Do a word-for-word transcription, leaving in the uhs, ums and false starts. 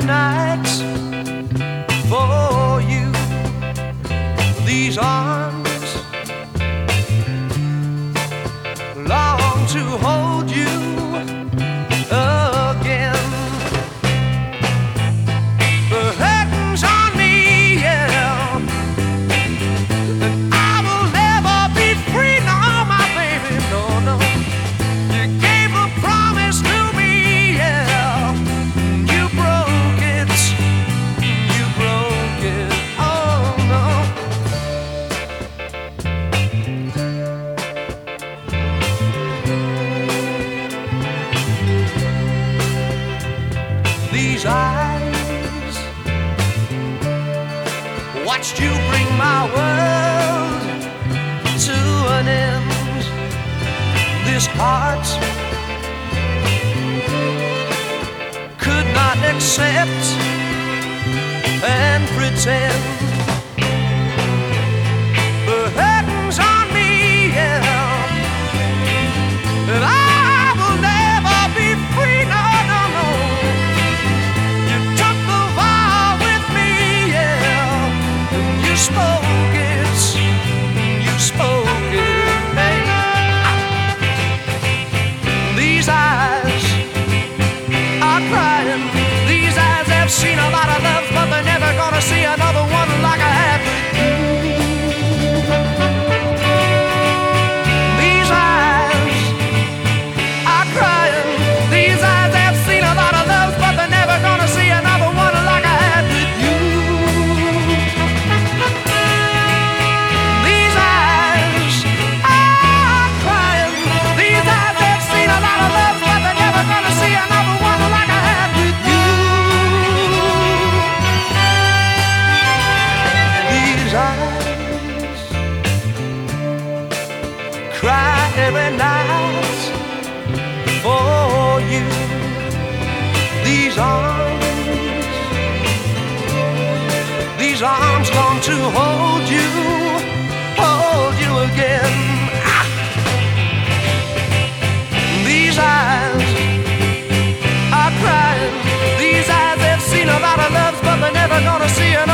nights for you. These arms long to hold you again. The curtains on me, yeah, and I will never be free, no, my baby, no, no. You gave a promise to me, yeah, you broke it, you broke it, oh no. These eyes watched you bring my world to an end. This heart could not accept and pretend. The curtains on me, yeah, and I will never be free, no, no, no. You took the vow with me, yeah, and you spoke it, you spoke it, hey. These eyes are crying. These eyes have seen a lot of love, but they're never gonna see another one like I had with you. These eyes are crying. These eyes have seen a lot of love, but they're never gonna see another one like I had with you. These eyes are crying. These eyes have seen a lot of love, but they're never gonna see another one like I had with you. These eyes cry every night for you. These arms, these arms long to hold you, hold you again. Ah. These eyes are crying. These eyes have seen a lot of loves, but they're never gonna see another.